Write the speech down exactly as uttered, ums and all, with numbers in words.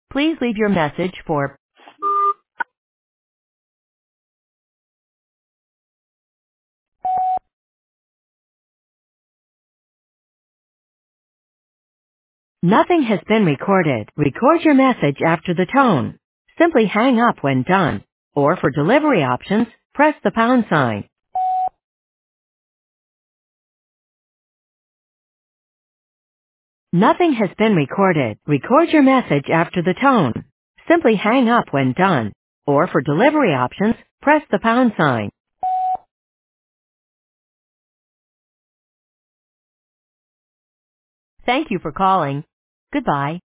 Please leave your message for nothing has been recorded. Record your message after the tone. Simply hang up when done. Or for delivery options, press the pound sign. Nothing has been recorded. Record your message after the tone. Simply hang up when done. Or for delivery options, press the pound sign. Thank you for calling. Goodbye.